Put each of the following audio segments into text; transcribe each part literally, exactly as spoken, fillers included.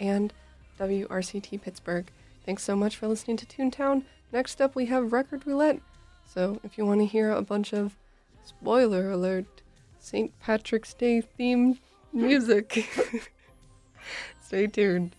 and W R C T Pittsburgh. Thanks so much for listening to Toontown. Next up, we have Record Roulette. So if you want to hear a bunch of, spoiler alert, Saint Patrick's Day themed music, stay tuned.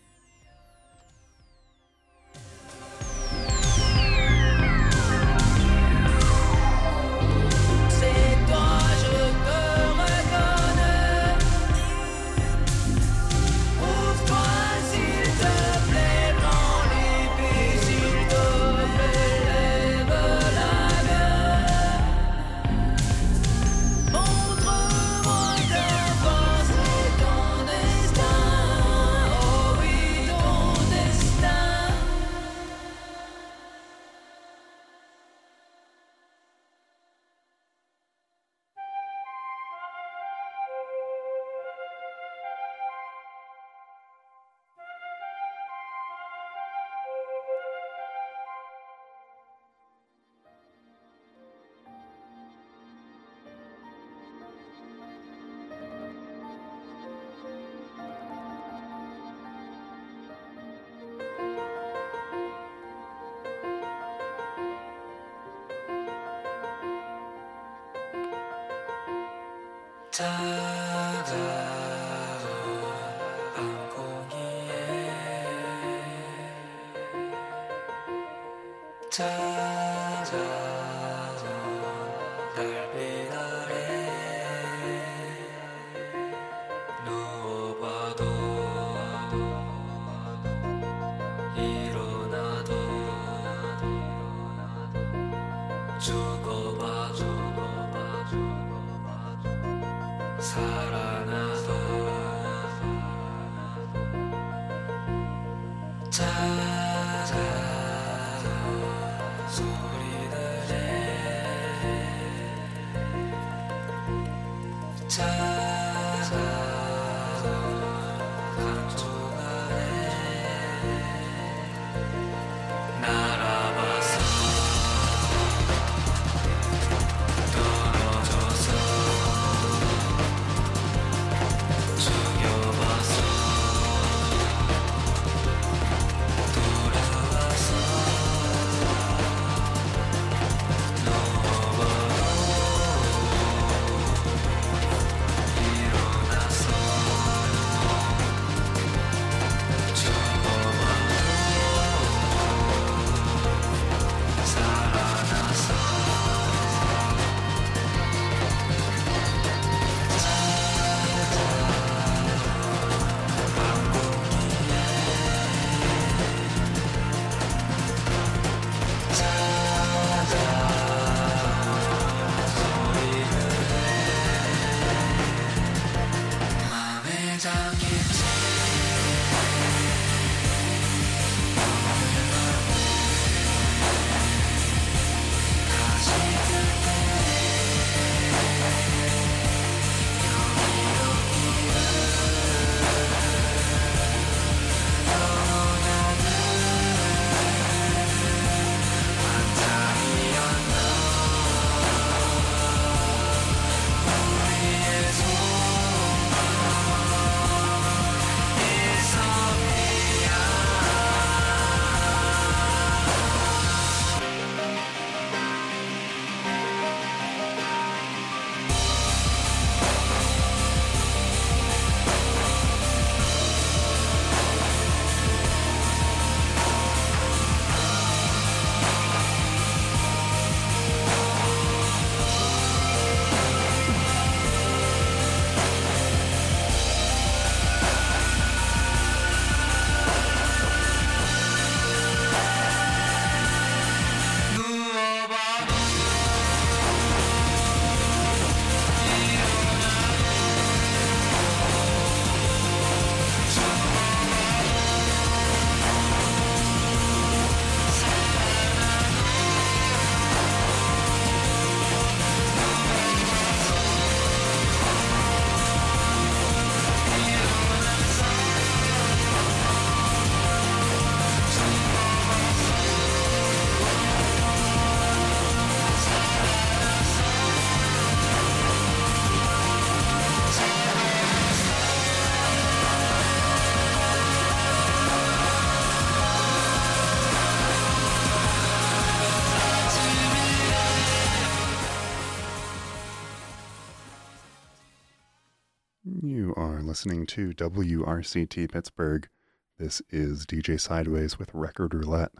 listening to W R C T Pittsburgh. This is D J Sideways with Record Roulette.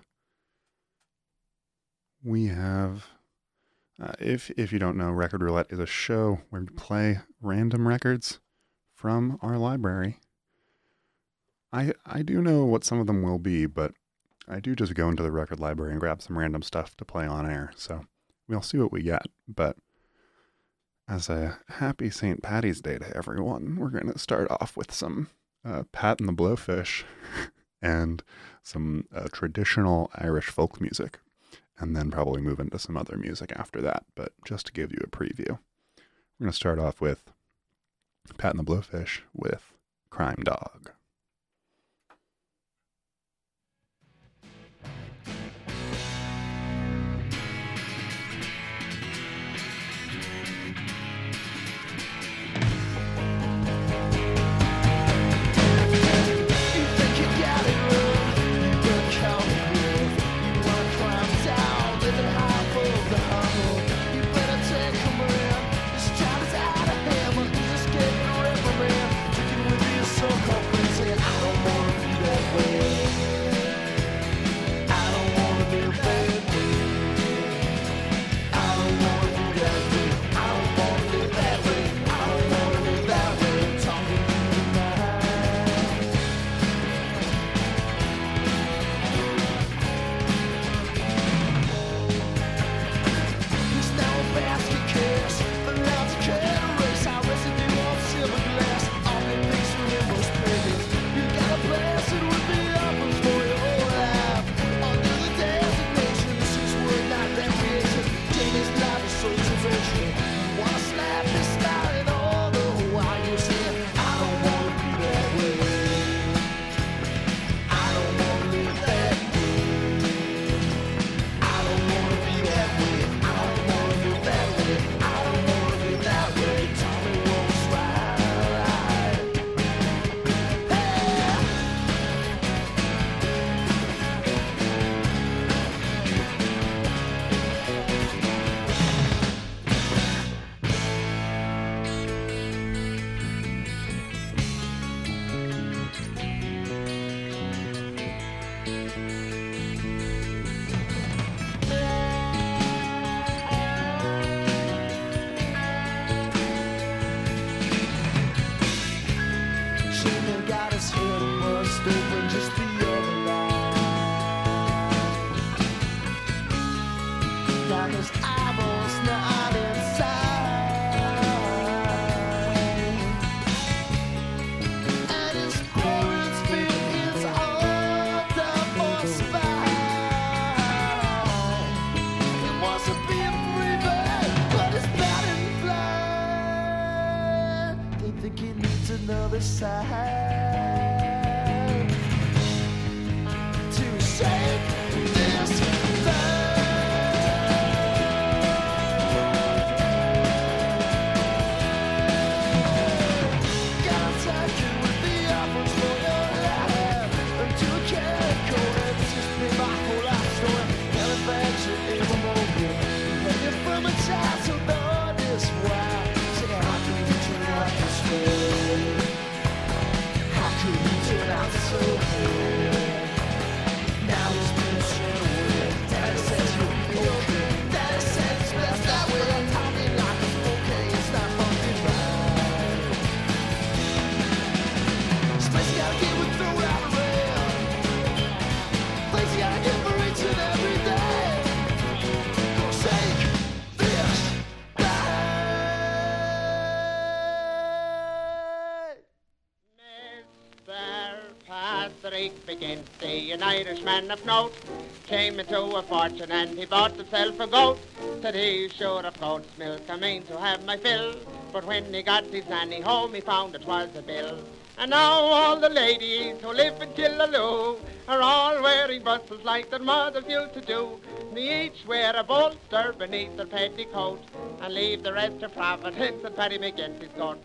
We have, uh, if if you don't know, Record Roulette is a show where we play random records from our library. I I do know what some of them will be, but I do just go into the record library and grab some random stuff to play on air, so we'll see what we get. But as a happy Saint Patty's Day to everyone, we're going to start off with some uh, Pat and the Blowfish and some uh, traditional Irish folk music, and then probably move into some other music after that. But just to give you a preview, we're going to start off with Pat and the Blowfish with Crime Dog. An Irishman of note came into a fortune and he bought himself a goat. Said he should have goat's milk, I mean to have my fill. But when he got his nanny home he found it was a bill. And now all the ladies who live in Killaloe are all wearing bustles like their mothers used to do. They each wear a bolster beneath their petticoat and leave the rest to Providence and Paddy McGinty's goat.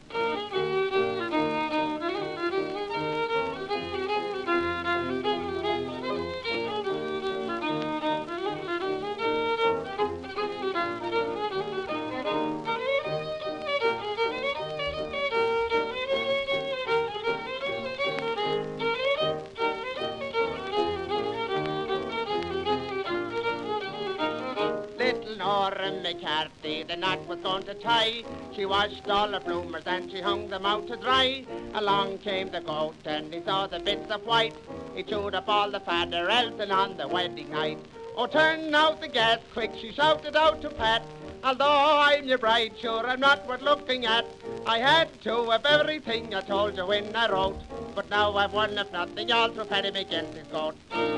Maureen McCarthy, the knot was going to tie. She washed all the bloomers and she hung them out to dry. Along came the goat and he saw the bits of white. He chewed up all the fodder Elton on the wedding night. Oh, turn out the gas quick, she shouted out to Pat. Although I'm your bride, sure I'm not worth looking at. I had to have everything I told you when I wrote. But now I've won if nothing, all through Paddy McGinty's goat.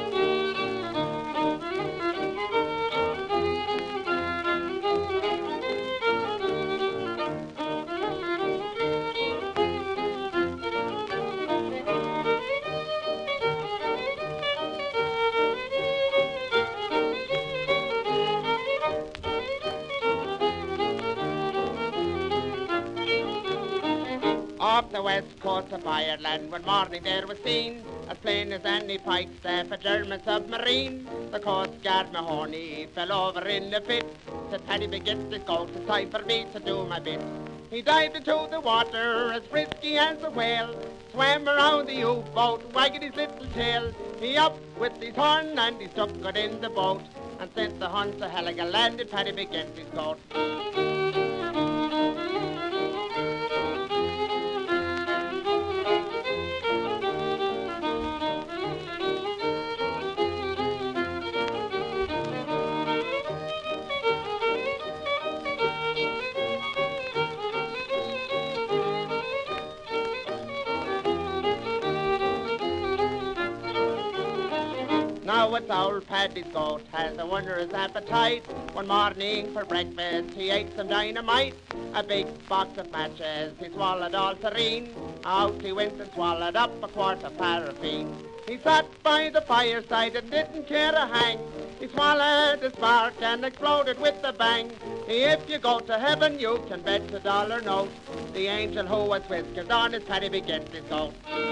Off the west coast of Ireland, one morning there was seen, as plain as any pikestaff, a German submarine. The Coast Guard Mahoney fell over in a fit. Said Paddy McGinty's goat, it's time for me to do my bit. He dived into the water as frisky as a whale, swam around the U-boat, wagging his little tail. He up with his horn and he stuck it in the boat, and sent the hunt to Heligal landed Paddy McGinty's goat. Now it's old Paddy's goat has a wondrous appetite. One morning for breakfast he ate some dynamite. A big box of matches he swallowed all serene. Out he went and swallowed up a quart of paraffin. He sat by the fireside and didn't care a hang. He swallowed a spark and exploded with a bang. If you go to heaven you can bet a dollar note the angel who was whiskers on his Paddy McGinty's goat.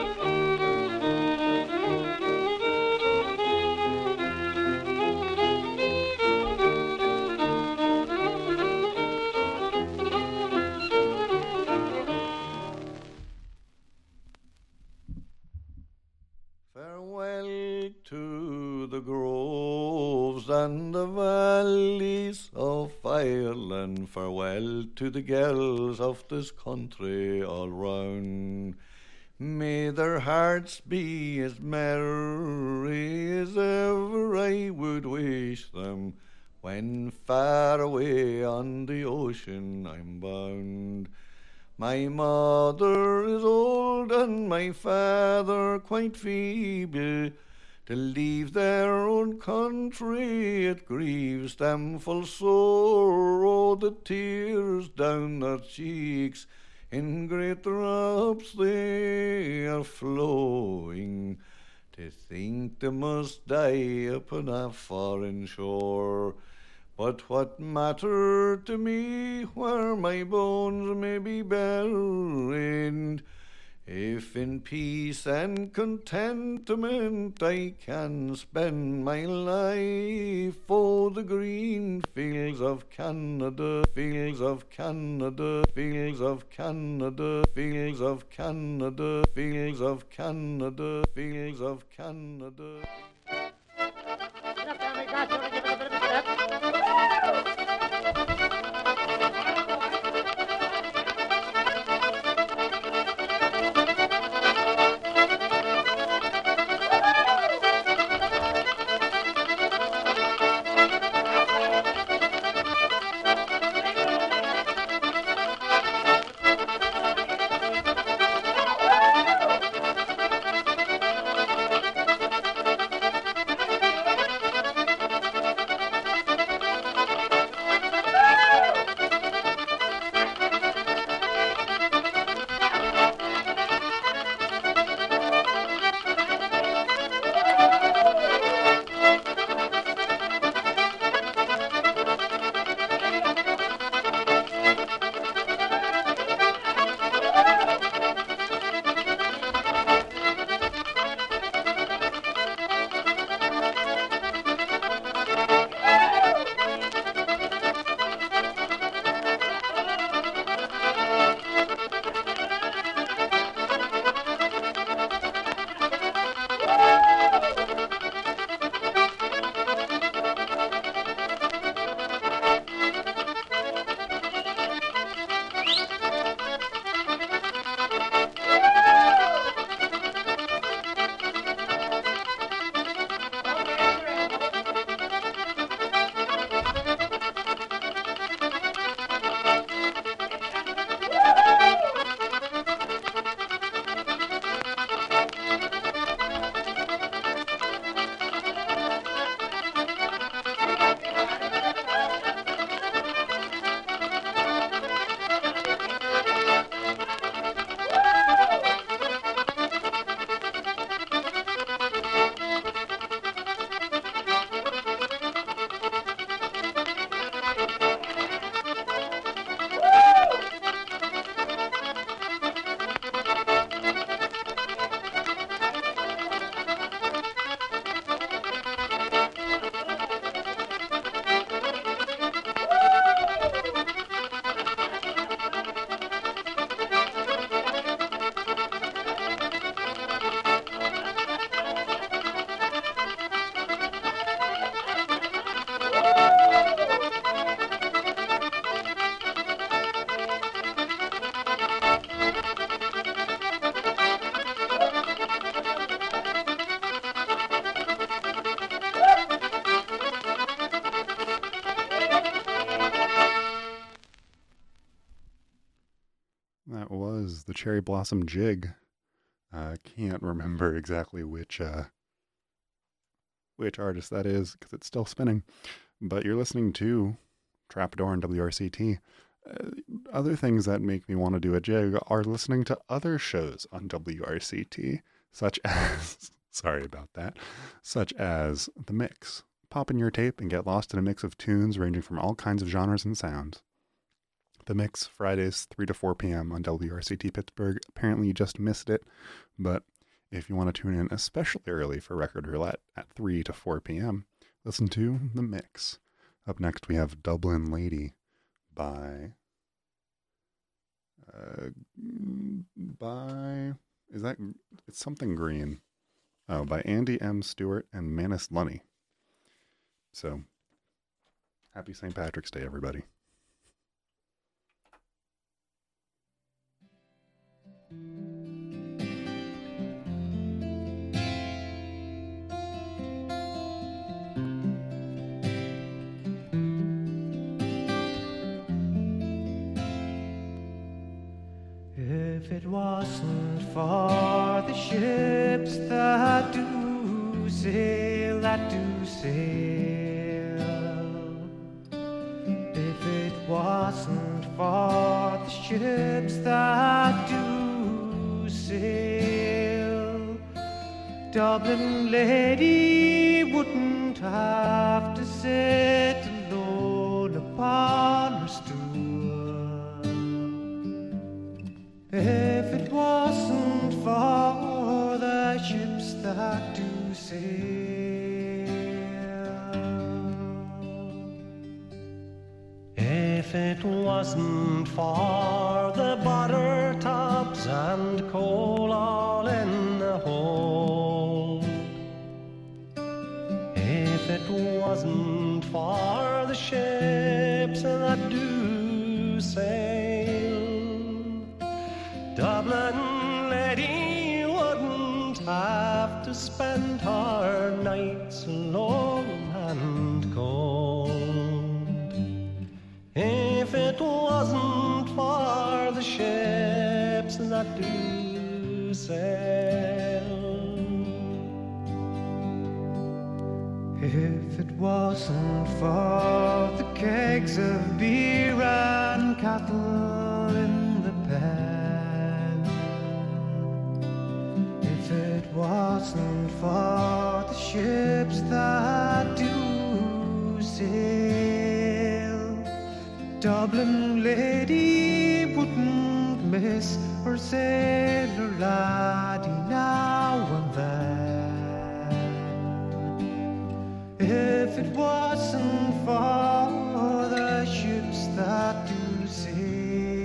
Farewell to the groves and the valleys of Ireland, farewell to the girls of this country all round. May their hearts be as merry as ever I would wish them, when far away on the ocean I'm bound. My mother is old and my father quite feeble. To leave their own country it grieves them full sore. Oh, the tears down their cheeks in great drops they are flowing. To think they must die upon a foreign shore. But what matter to me where my bones may be buried, if in peace and contentment I can spend my life? Oh, the green fields of Canada, fields of Canada, fields of Canada, fields of Canada, fields of Canada, fields of Canada. the Cherry Blossom Jig. I uh, can't remember exactly which uh, which artist that is because it's still spinning. But you're listening to Trapdoor on W R C T. Uh, other things that make me want to do a jig are listening to other shows on W R C T, such as, sorry about that, such as The Mix. Pop in your tape and get lost in a mix of tunes ranging from all kinds of genres and sounds. The Mix, Fridays, three to four p.m. on W R C T Pittsburgh. Apparently you just missed it, but if you want to tune in especially early for Record Roulette at three to four p.m., listen to The Mix. Up next we have Dublin Lady by... Uh, by... Is that... It's something green. Oh, by Andy M. Stewart and Manus Lunny. So, happy Saint Patrick's Day, everybody. If it wasn't for the ships that do sail, that do sail, if it wasn't for the ships that do sail, Dublin Lady wouldn't have to sit alone upon her stool. If it wasn't for the ships that do sail, if it wasn't for the butter tops and coal all in the hold, if it wasn't for the ships that do sail, Dublin Lady wouldn't have to spend her nights alone and cold. If it wasn't for the ships that do sail, if it wasn't for the kegs of beer and cattle in the pen, if it wasn't for the ships that do sail, Dublin Lady wouldn't miss her sailor laddie now and then. If it wasn't for the ships that do sail.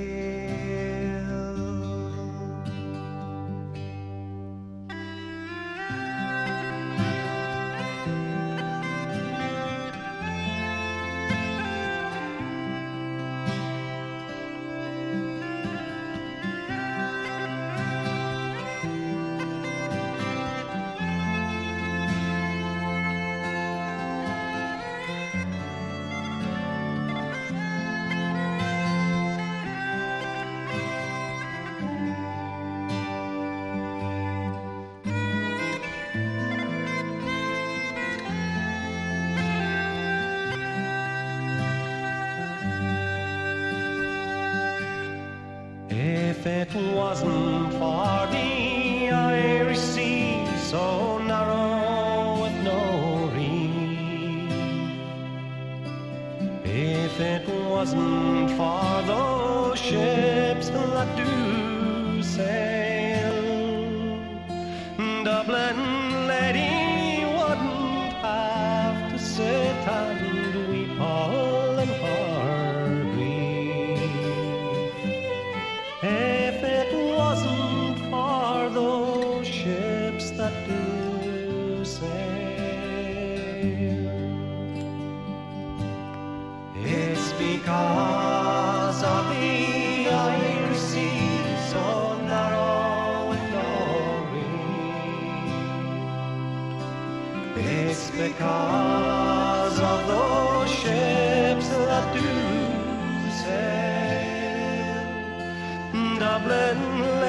If it wasn't for the Irish Sea, so narrow with no reef, if it wasn't for those ships that do sail, Dublin Lady wouldn't have to sit and weep all in her grief. If it wasn't for those ships that do sail, it's because of the Irish Sea, so narrow and no reef. It's because of those ships that do sail, Dublin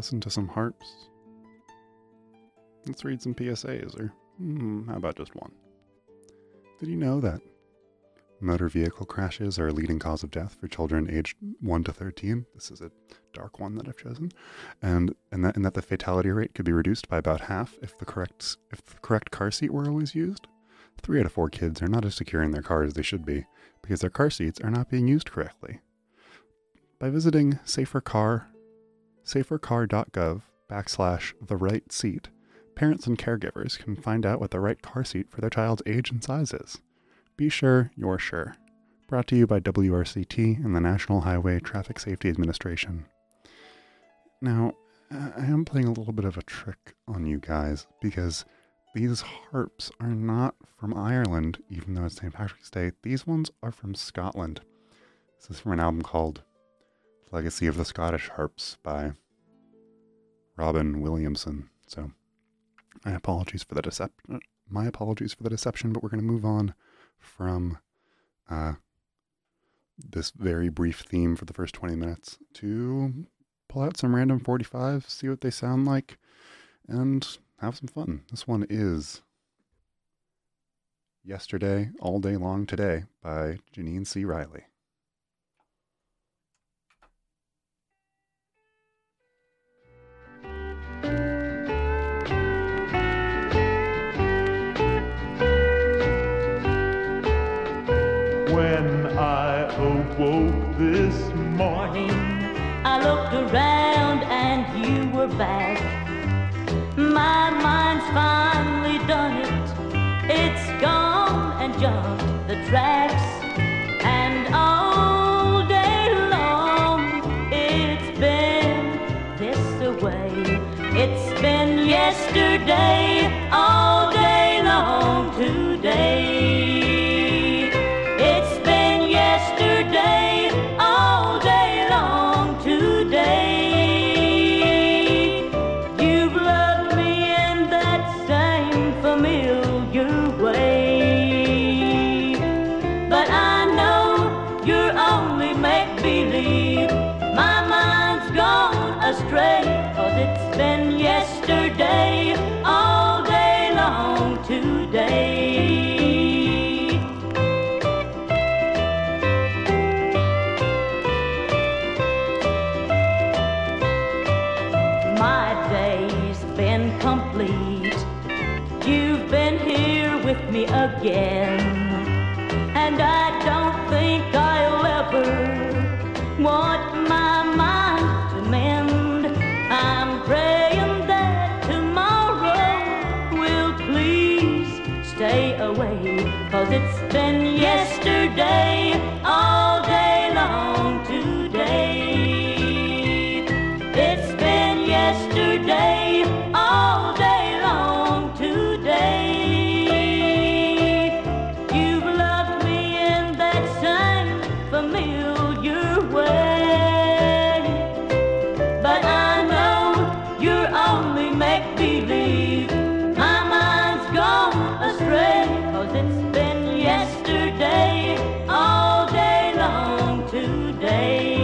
listen to some harps? Let's read some P S As, or hmm, how about just one? Did you know that motor vehicle crashes are a leading cause of death for children aged one to thirteen? This is a dark one that I've chosen. And and that, and that the fatality rate could be reduced by about half if the correct if the correct car seat were always used. Three out of four kids are not as secure in their car as they should be because their car seats are not being used correctly. By visiting safercar, safercar.gov backslash the right seat, parents and caregivers can find out what the right car seat for their child's age and size is. Be sure you're sure. Brought to you by W R C T and the National Highway Traffic Safety Administration. Now, I am playing a little bit of a trick on you guys because these harps are not from Ireland, even though it's Saint Patrick's Day. These ones are from Scotland. This is from an album called Legacy of the Scottish Harps by Robin Williamson. So, my apologies for the deception. My apologies for the deception, but we're going to move on from uh, this very brief theme for the first twenty minutes to pull out some random forty-fives, see what they sound like, and have some fun. This one is Yesterday, All Day Long Today by Janine C. Riley. When I awoke this morning, I looked around and you were back. My mind's finally done it. It's gone and jumped the tracks. And all day long, it's been this way. It's been yesterday, all day long today. It's been yesterday, all day long today. You've loved me in that same familiar way. But I know you're only make-believe. My mind's gone astray, 'cause it's been yesterday, all day long today. My day's been complete. You've been here with me again, and I don't think I'll ever want my mind to mend. I'm praying that tomorrow will please stay away, 'cause it's been yesterday, all day long today. It's been yesterday, all day long today. You've loved me in that same familiar way. But I know you're only make-believe. My mind's gone astray, 'cause it's been yesterday, all day long today.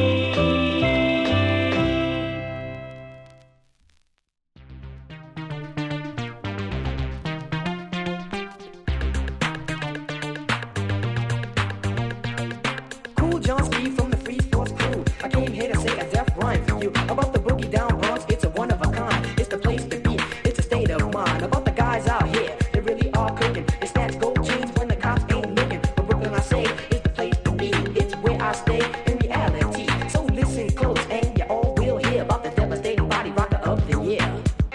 Cool John Steve from the Free Sports Crew. I came here to say a deaf rhyme for you. About the boogie down Bronx, it's a one of a kind. It's the place to be, it's a state of mind. About the guys out here, they really are cooking. They snatch gold chains when the cops ain't looking. But Brooklyn, I say, is the place to be. It's where I stay in reality. So listen close and you all will hear about the devastating body rocker of the year.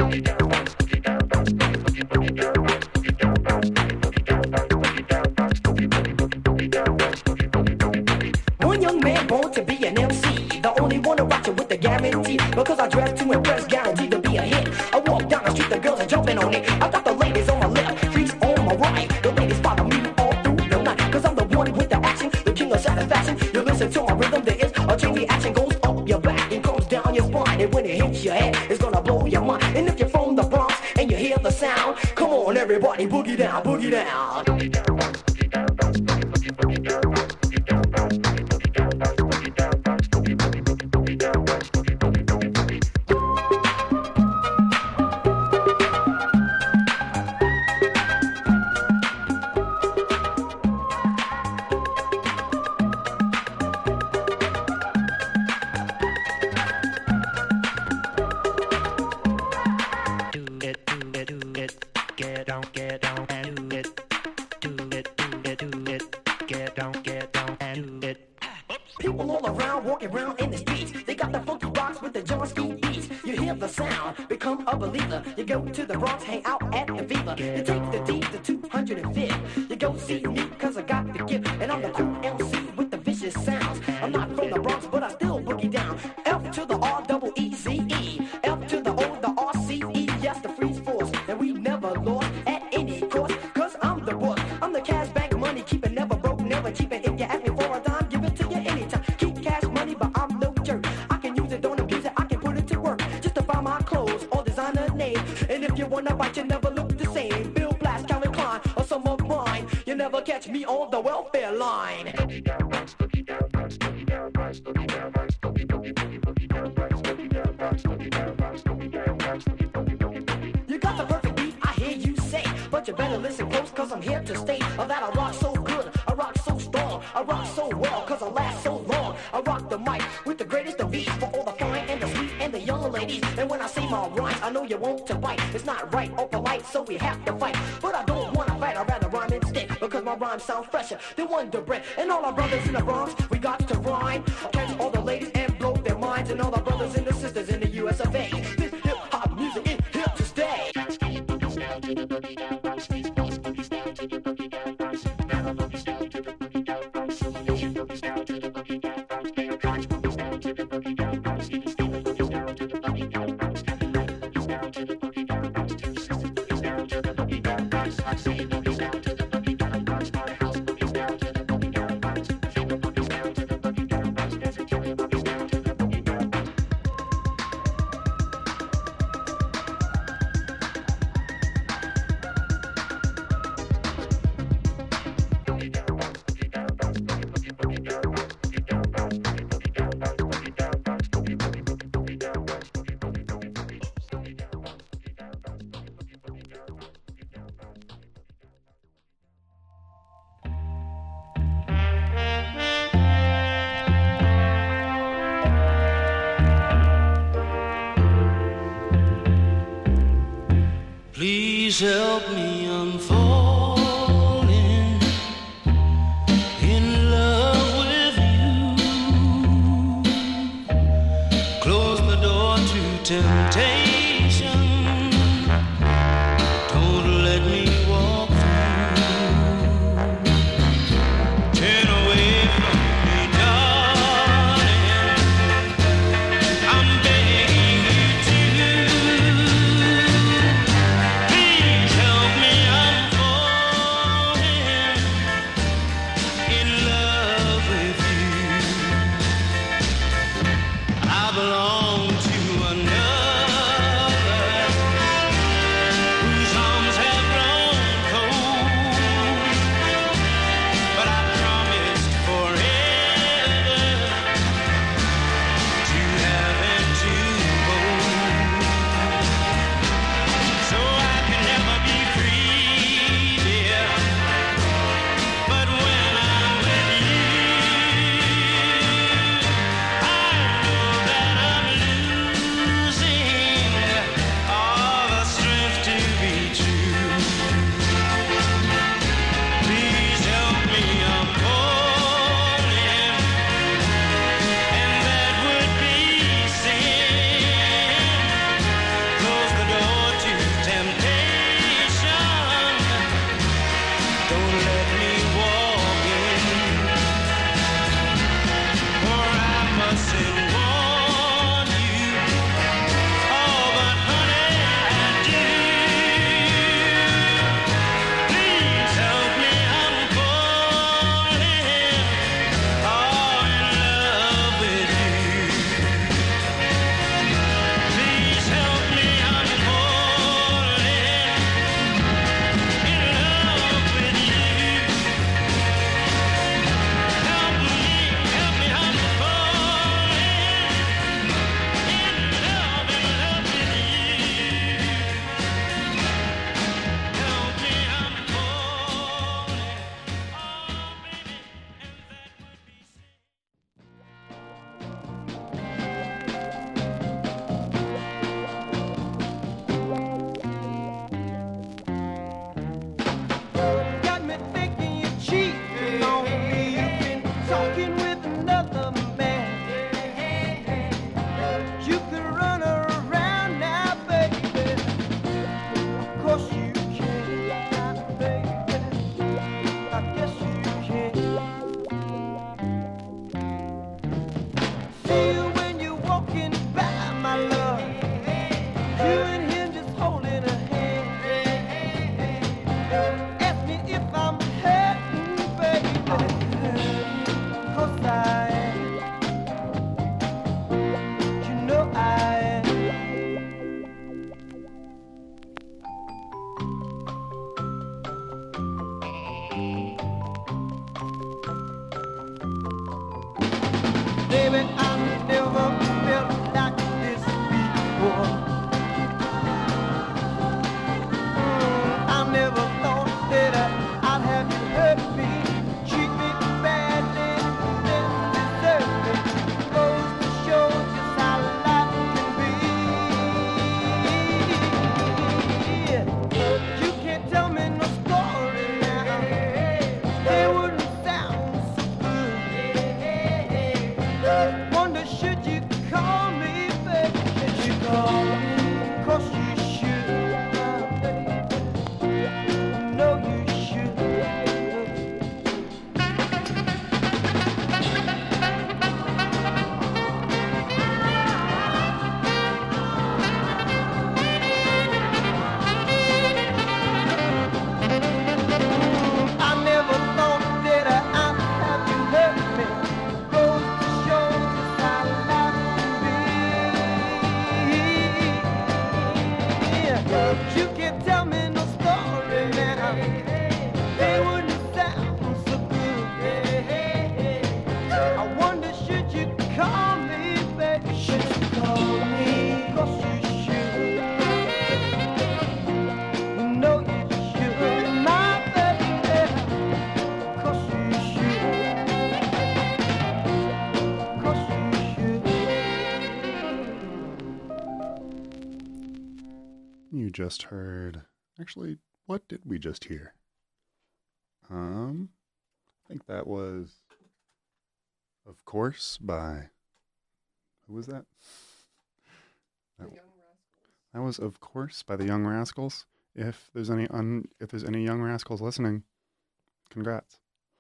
One young man born to be an M C, the only one to rock it with the guarantee. Because I dress to impress, guaranteed to be a hit. I walk down the street, the girls are jumping on it. I got the ladies on my left, freaks on my right. The ladies follow me all through the night. Cause I'm the one with the action, the king of satisfaction. You listen to my rhythm, there is a chain reaction. Goes up your back and comes down your spine. And when it hits your head, it's gonna blow your mind. And if you're from the Bronx and you hear the sound, come on everybody, boogie down, boogie down. get down, get down and do it. People all around walking around in the streets. They got the funky rocks with the John Ski beats. You hear the sound, become a believer. You go to the Bronx, hang out at the Viva. You take the D to two hundred fifth. You go see me cause I got the gift. And I'm the cool M C with the vicious sounds. I'm not from the Bronx but I still boogie down. F to the R double E Z E. F to the O, the R C E. Yes, the freeze force. And we never lost at any cost. Cause I'm the boss. I'm the cash bank money. Keep it never broke, never cheap. And if you ask me for a dime, give it to you anytime. Keep cash money, but I'm no jerk. I can use it, don't abuse it, I can put it to work. Just to buy my clothes or designer name. And if you wanna bite, you never look the same. Bill Blass, Calvin Klein, or some of mine. You never catch me on the welfare line. You got the perfect beat, I hear you say. But you better listen close, cause I'm here to stay. Oh, that I rock so good, I rock so strong, I rock so well, cause I last so long. I rock the mic with the greatest of ease for all the fine and the sweet and the young ladies. And when I say my rhymes, I know you want to bite. It's not right or polite, so we have to fight. But I don't wanna fight, I'd rather rhyme instead, because my rhymes sound fresher than Wonder Bread. And all our brothers in the Bronx, we got to rhyme. I'll catch all the ladies and blow their minds. And all our brothers and the sisters in the U S of A. This hip-hop music is here to stay. Please help me, I'm falling in love with you. Close the door to temptation. Don't let me walk through. Turn away from me, darling. I'm begging you to. Please help me, I'm falling in love with you. I belong to another. You just heard... Actually, what did we just hear? Um, I think that was... Of Course by... Who was that? That, that was Of Course by the Young Rascals. If there's any un, if there's any Young Rascals listening, congrats.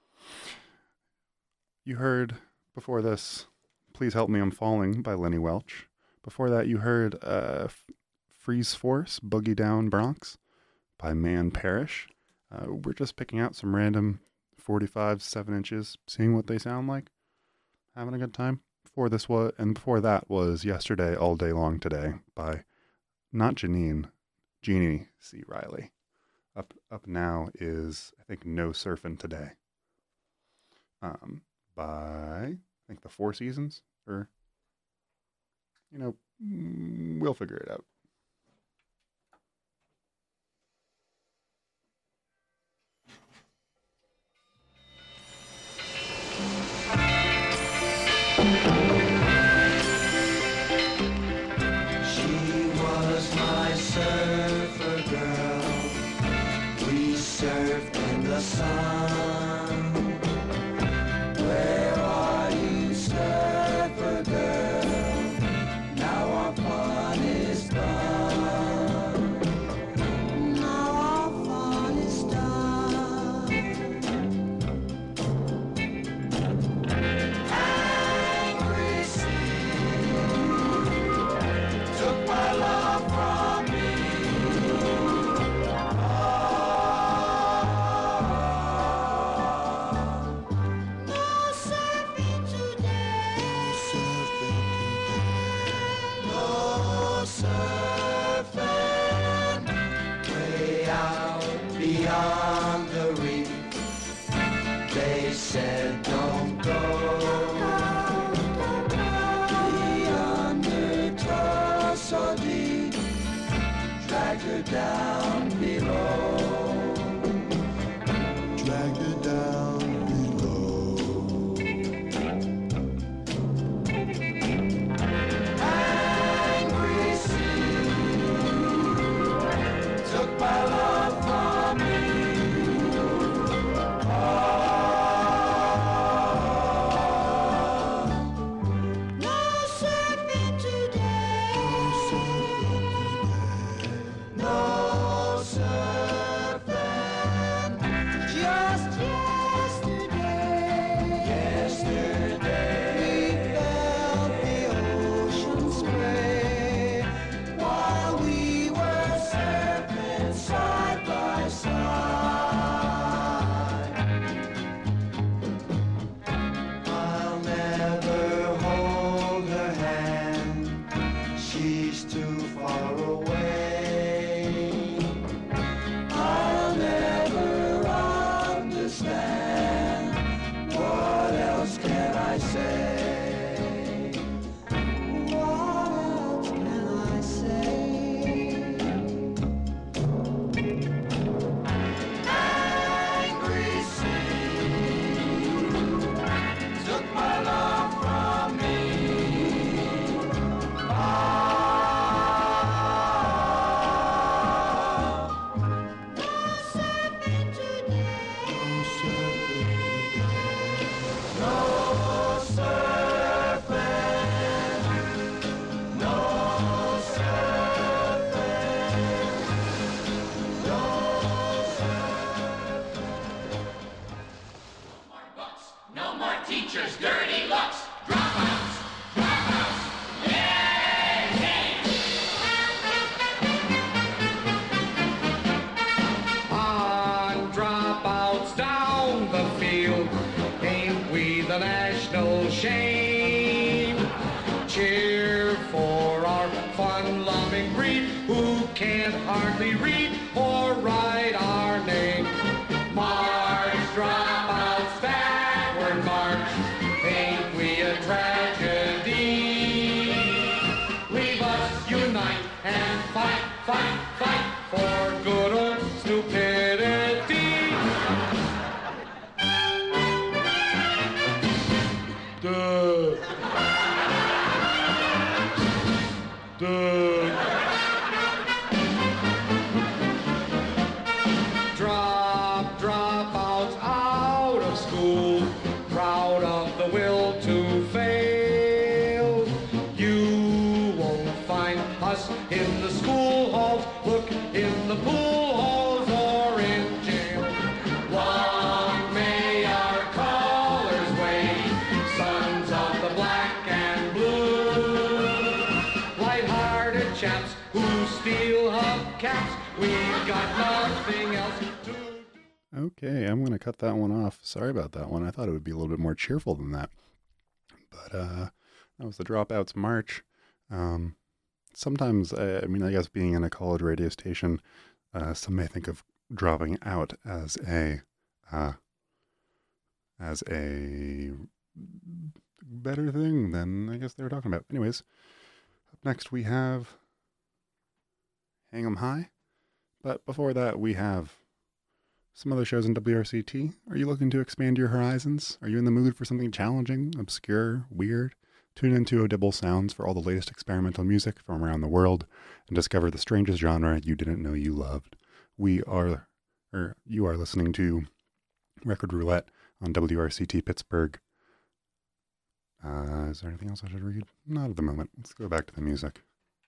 You heard before this, Please Help Me, I'm Falling by Lenny Welch. Before that, you heard uh, Freeze Force, Boogie Down Bronx by Man Parrish. Uh, we're just picking out some random forty-five, seven inches, seeing what they sound like, having a good time. Before this was, and before that was Yesterday, All Day Long Today by not Janine, Jeannie C. Riley. Up up now is, I think, No Surfin' Today. Um, by, I think, the Four Seasons, or, you know, mm, we'll figure it out. She was my surfer girl. We surfed in the sun. Where are you, surfer girl? Now our fun is done. Now our fun is done. Angry sea took my love from me. No surfing today. No surfing. Way out beyond the reef. They said don't go. The undertow so deep. Dragged her down below. Dragged her down below. Angry sea took my love from me. No surfing today. No surfing. Just yesterday. Yesterday. We felt the ocean spray while we were surfing side by side. I'll never hold her hand. She's too far away. I'll never understand. What else can I say? What else can I say? Angry sea took my love from me. No surfing today. No surfing. No surfing. No No more teachers, dirty looks, dropouts, dropouts, yay, hey! On dropouts down the field, ain't we the national shame? Cheer for our fun-loving breed who can't hardly read or write our name. March, dropouts, backward march, ain't we a tragedy? Leave us unite and fight, fight, fight for good old stupidity. Duh. Duh. the will to fail. You won't find us in the school halls, look in the pool halls or in jail. Long may our colors wave, sons of the black and blue. Light-hearted chaps who steal hubcaps, we've got nothing else to do. Okay, I'm going to cut that one off. Sorry about that one. I thought it would be a little bit more cheerful than that. But uh, that was the Dropouts March. Um, sometimes, I, I mean, I guess being in a college radio station, uh, some may think of dropping out as a uh, as a better thing than I guess they were talking about. Anyways, up next we have Hang 'em High. But before that, we have some other shows in W R C T. Are you looking to expand your horizons? Are you in the mood for something challenging, obscure, weird? Tune into Audible Sounds for all the latest experimental music from around the world and discover the strangest genre you didn't know you loved. We are, or you are listening to Record Roulette on W R C T Pittsburgh. Uh, is there anything else I should read? Not at the moment. Let's go back to the music.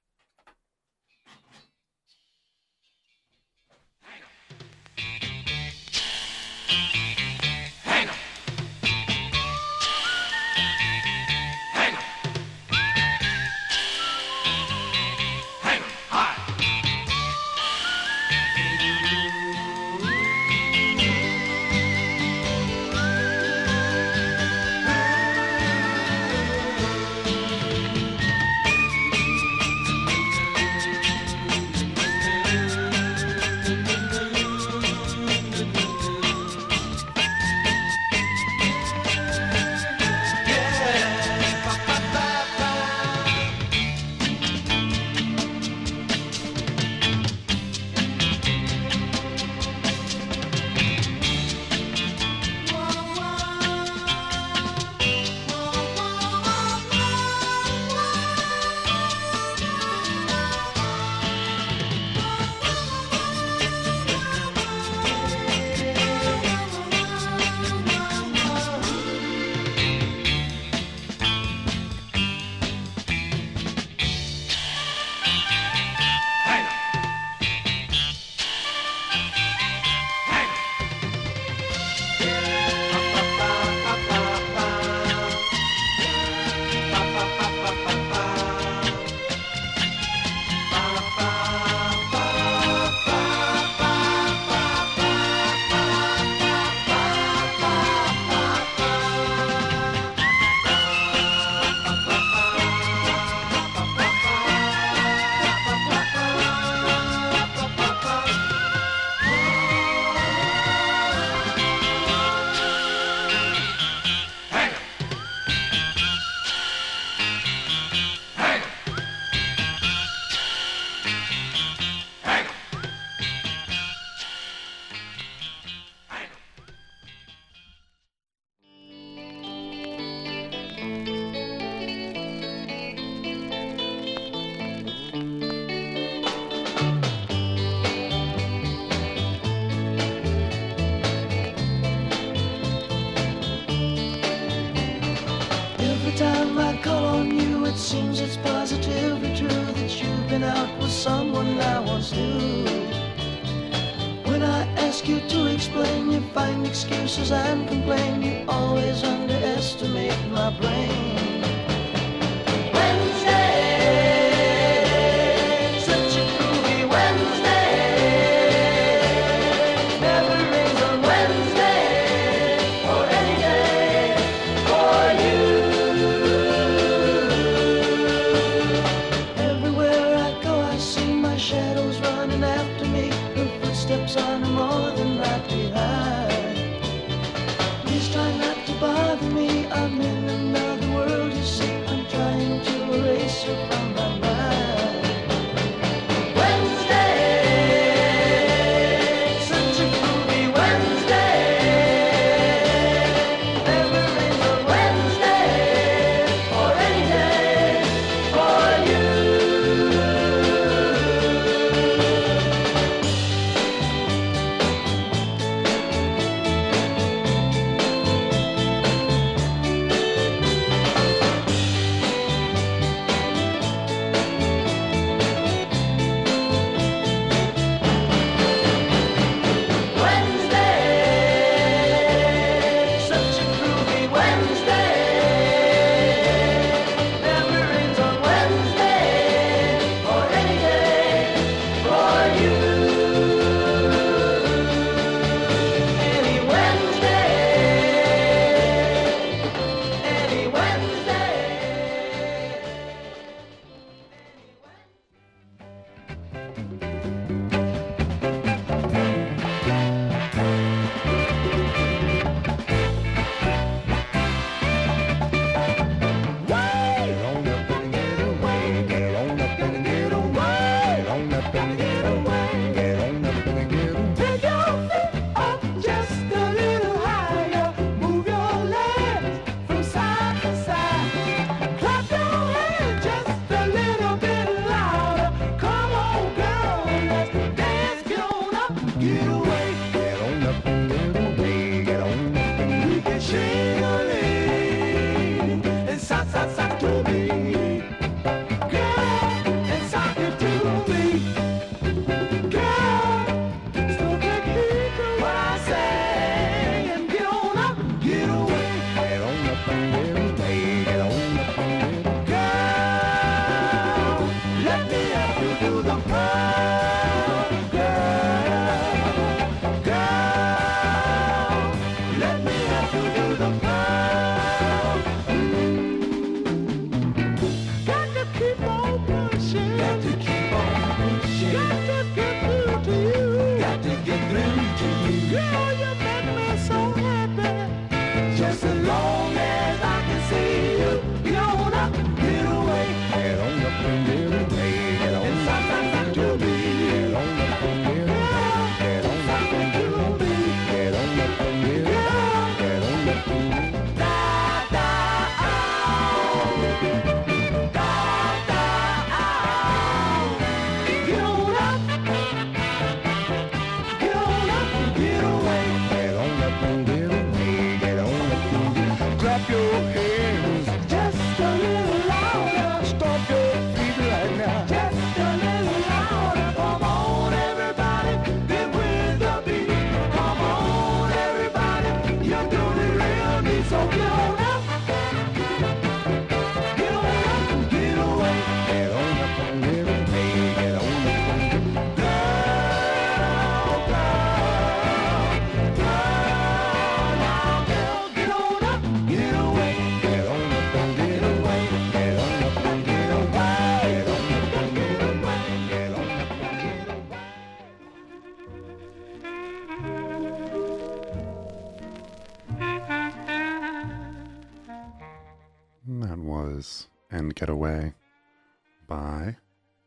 seems it's positively true that you've been out with someone I once knew. When I ask you to explain, you find excuses and complain. You always underestimate my brain. Wednesday, such a groovy Wednesday. Never rains on Wednesday or any day for you. Everywhere I go, I see my shadows running after me. Her footsteps are no more than right behind. Please try not to bother me. I'm in another world. That was And Get Away by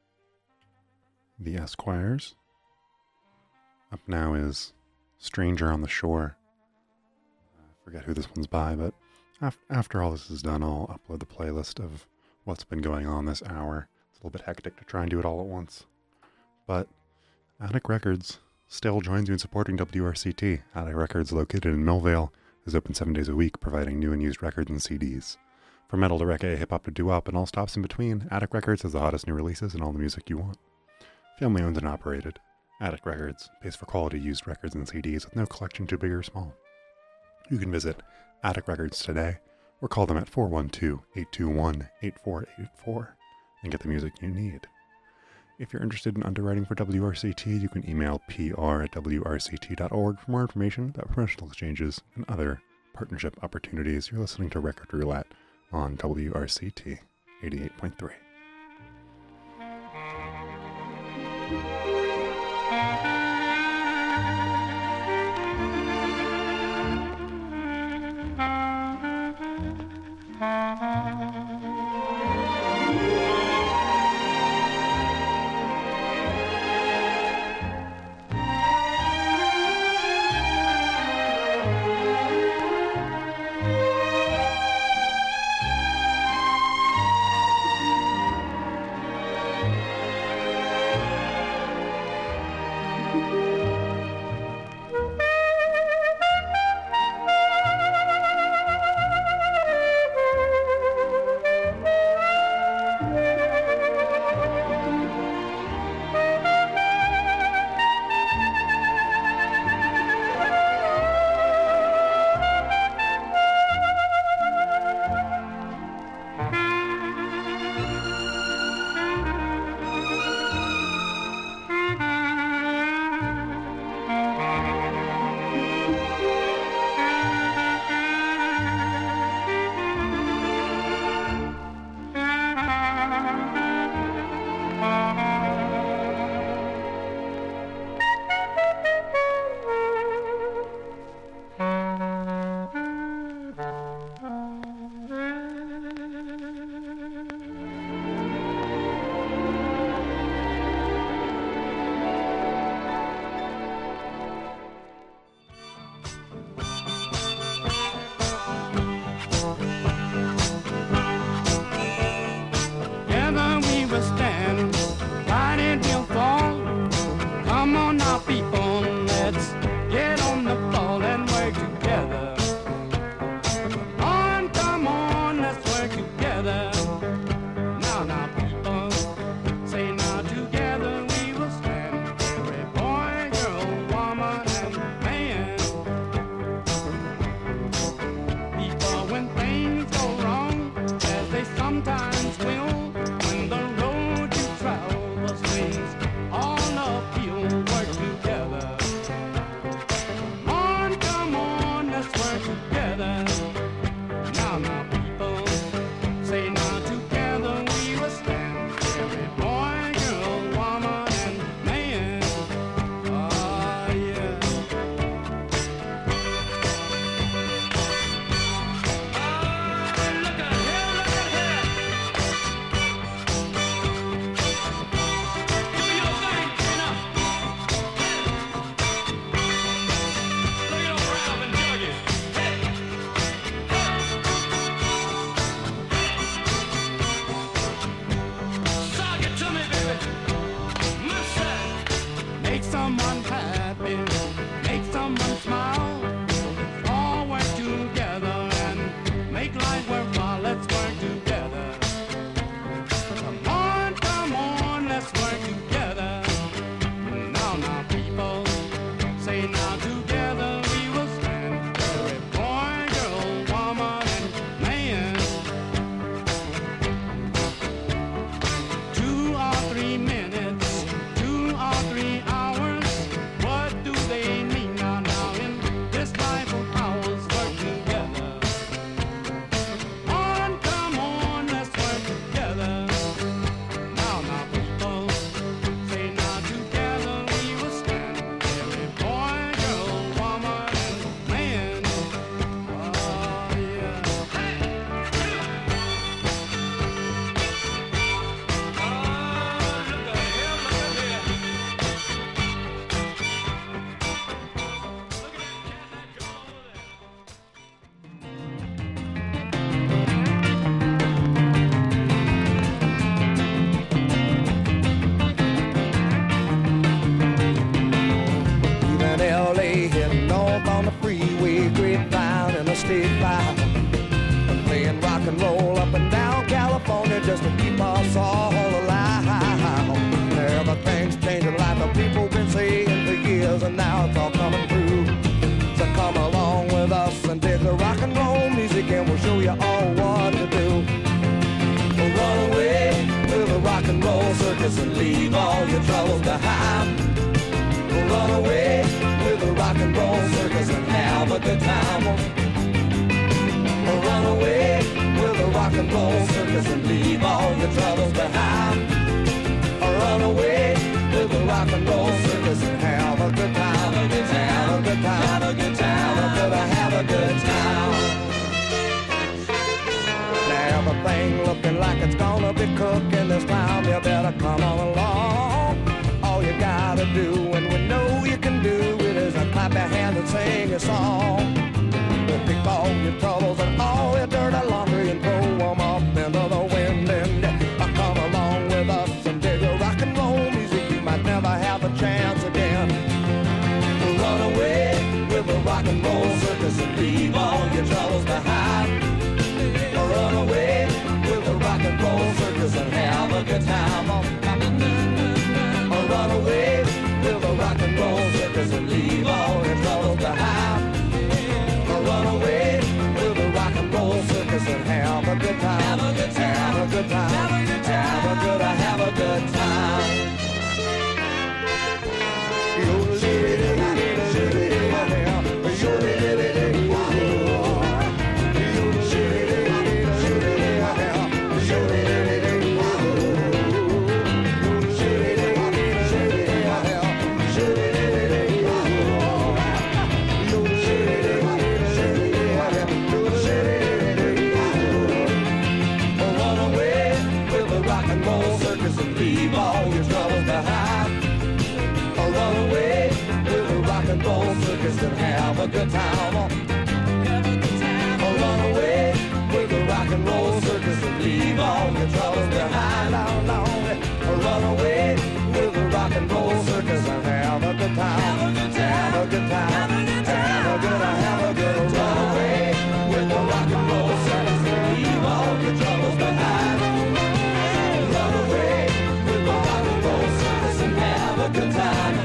the Esquires. Up now is Stranger on the Shore. I forget who this one's by, but af- after all this is done, I'll upload the playlist of what's been going on this hour. It's a little bit hectic to try and do it all at once. But Attic Records still joins you in supporting W R C T. Attic Records, located in Millvale, is open seven days a week, providing new and used records and C Ds. From metal to reggae, hip-hop to doo-wop, and all stops in between, Attic Records has the hottest new releases and all the music you want. Family owned and operated, Attic Records pays for quality used records and C Ds with no collection too big or small. You can visit Attic Records today or call them at four one two, eight two one, eight four eight four and get the music you need. If you're interested in underwriting for W R C T, you can email P R at W R C T dot org for more information about promotional exchanges and other partnership opportunities. You're listening to Record Roulette on W R C T eighty-eight point three. and rock and roll up and down California just to keep us all alive. Everything's changing like the people been saying for years, and now it's all coming through. So come along with us and dig the rock and roll music, and we'll show you all what to do. Run away with the rock and roll circus and leave all your troubles behind. Run away with the rock and roll circus and have a good time. Run away with the rock and roll circus and leave all your troubles behind. Run away with the rock and roll circus and have a good time. Have a good time. Have a good time. Have a good time. Have a, have a good time. Now everything looking like it's gonna be cooking this time. You better come on along. All you gotta do, and we know you can do it, is a clap your hands and sing a song. We'll pick all your troubles and all your dirty laundry and throw them up into the wind. And uh, come along with us and dig a rock and roll music. You might never have a chance again. Run away with the rock and roll circus and leave all your troubles behind. Run away with the rock and roll circus and have a good time. Run away with the rock and roll circus and leave all your troubles behind. Run away with the rock and roll circus and have a good time. Have a good time. Have a good time. Have a good time. Have a good, have a good time. And have a good time. Have a good time. Run away with the rock and roll circus and leave all your troubles behind. Run away with the rock and roll circus and have a good time. Have a good time. Have a good time. Have a good time. Have a good, have a good. Run away with the rock and roll circus and leave all your troubles behind. Run away with the rock and roll circus and have a good time.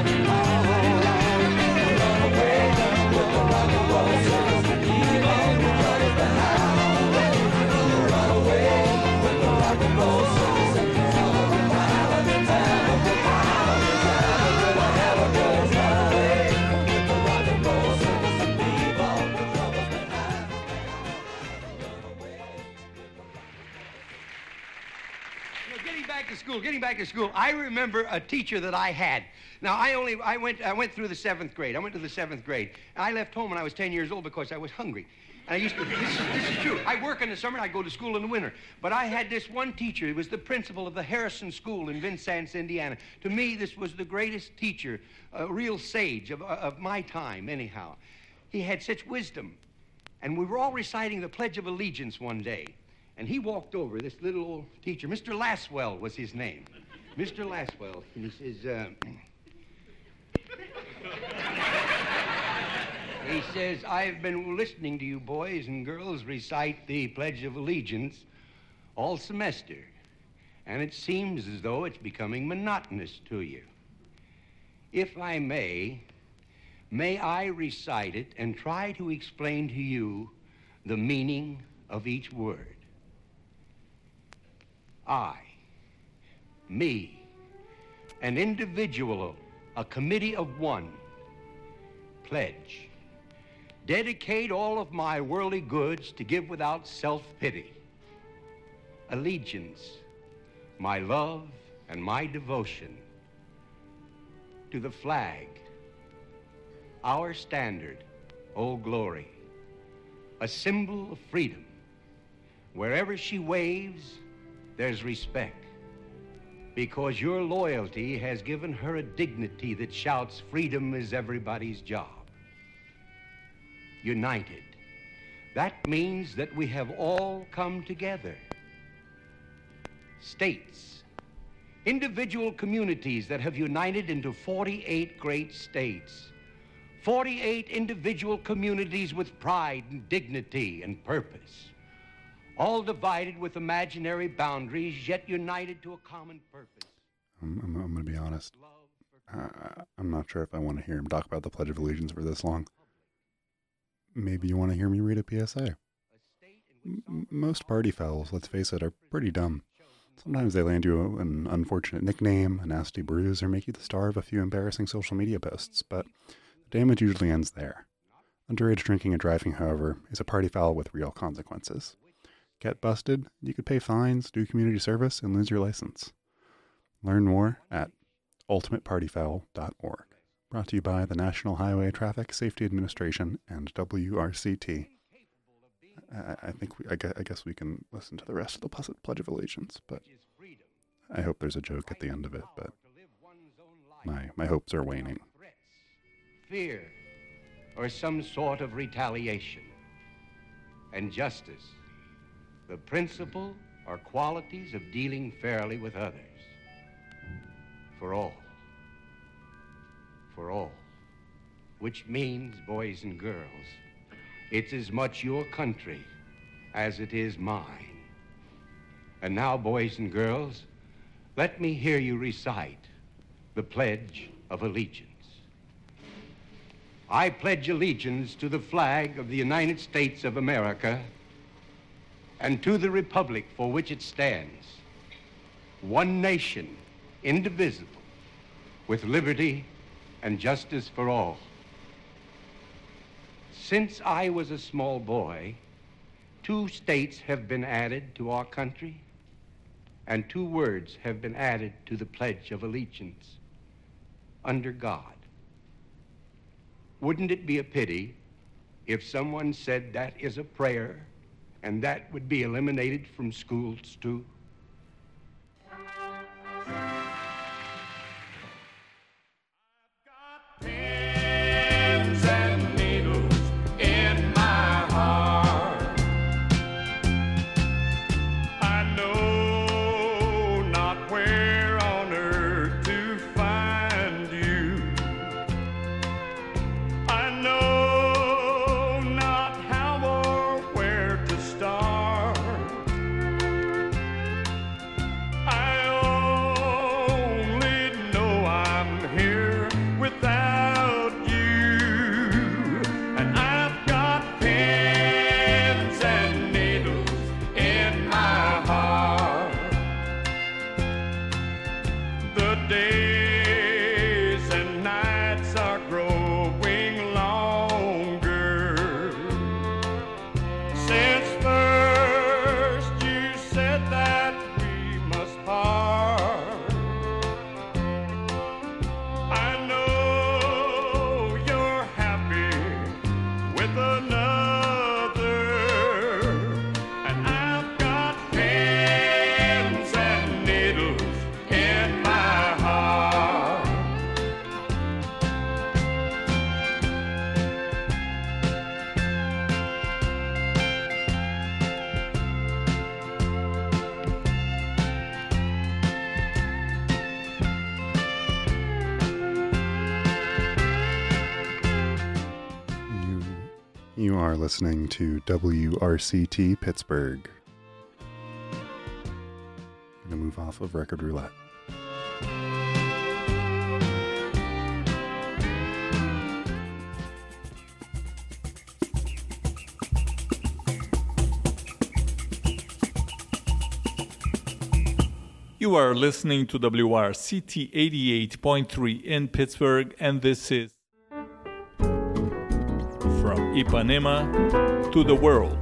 School, getting back to school, I remember a teacher that I had. Now, I only, I went, I went through the seventh grade. I went to the seventh grade. I left home when I was ten years old because I was hungry. And I used to, this is, this is true. I work in the summer, I go to school in the winter. But I had this one teacher. He was the principal of the Harrison School in Vincennes, Indiana. To me, this was the greatest teacher, a real sage of, of my time, anyhow. He had such wisdom. And we were all reciting the Pledge of Allegiance one day. And he walked over, this little old teacher, Mister Laswell was his name. Mister Laswell, and he says, uh, he says, I've been listening to you boys and girls recite the Pledge of Allegiance all semester, and it seems as though it's becoming monotonous to you. If I may, may I recite it and try to explain to you the meaning of each word. I, me, an individual, a committee of one, pledge, dedicate all of my worldly goods to give without self-pity. Allegiance, my love and my devotion to the flag, our standard, Old Glory, a symbol of freedom. Wherever she waves, there's respect, because your loyalty has given her a dignity that shouts, freedom is everybody's job. United. That means that we have all come together. States, individual communities that have united into forty-eight great states. forty-eight individual communities with pride and dignity and purpose. all divided with imaginary boundaries, yet united to a common purpose. I'm, I'm, I'm going to be honest. Uh, I'm not sure if I want to hear him talk about the Pledge of Allegiance for this long. Maybe you want to hear me read a P S A. M- most party fouls, let's face it, are pretty dumb. Sometimes they land you an unfortunate nickname, a nasty bruise, or make you the star of a few embarrassing social media posts, but the damage usually ends there. Underage drinking and driving, however, is a party foul with real consequences. Get busted, you could pay fines, do community service, and lose your license. Learn more at ultimate party foul dot org. Brought to you by the National Highway Traffic Safety Administration and W R C T. I, I think we, I, guess, I guess we can listen to the rest of the Pledge of Allegiance, but I hope there's a joke at the end of it, but my, my hopes are waning. Fear, or some sort of retaliation. And justice, the principle or qualities of dealing fairly with others. For all. For all. Which means, boys and girls, it's as much your country as it is mine. And now, boys and girls, let me hear you recite the Pledge of Allegiance. I pledge allegiance to the flag of the United States of America and to the republic for which it stands, one nation, indivisible, with liberty and justice for all. Since I was a small boy, two states have been added to our country, and two words have been added to the Pledge of Allegiance: under God. Wouldn't it be a pity if someone said that is a prayer and that would be eliminated from schools too? Pins and needles in my heart. I know not where on earth to find you. I know not how or where to start. I only know I'm here without you, and I've got pins and needles in my heart. The days and nights are growing longer since first you said that we must part. I know you're happy with another, and I've got pins and needles in my heart. You, you are listening to W R C T Pittsburgh. I'm going to move off of Record Roulette. You are listening to W R C T eighty-eight point three in Pittsburgh, and this is From Ipanema to the World.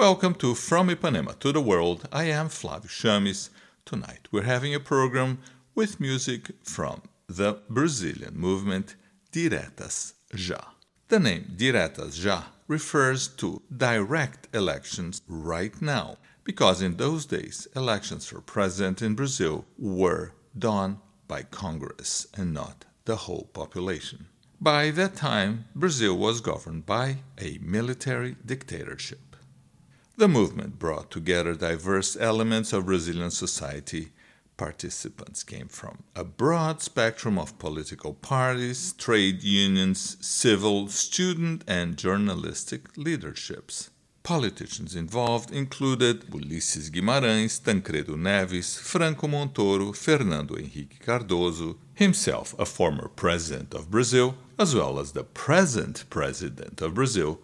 Welcome to From Ipanema to the World. I am Flávio Chames. Tonight we're having a program with music from the Brazilian movement Diretas Já. The name Diretas Já refers to direct elections right now, because in those days elections for president in Brazil were done by Congress and not the whole population. By that time, Brazil was governed by a military dictatorship. The movement brought together diverse elements of Brazilian society. Participants came from a broad spectrum of political parties, trade unions, civil, student, and journalistic leaderships. Politicians involved included Ulisses Guimarães, Tancredo Neves, Franco Montoro, Fernando Henrique Cardoso, himself a former president of Brazil, as well as the present president of Brazil,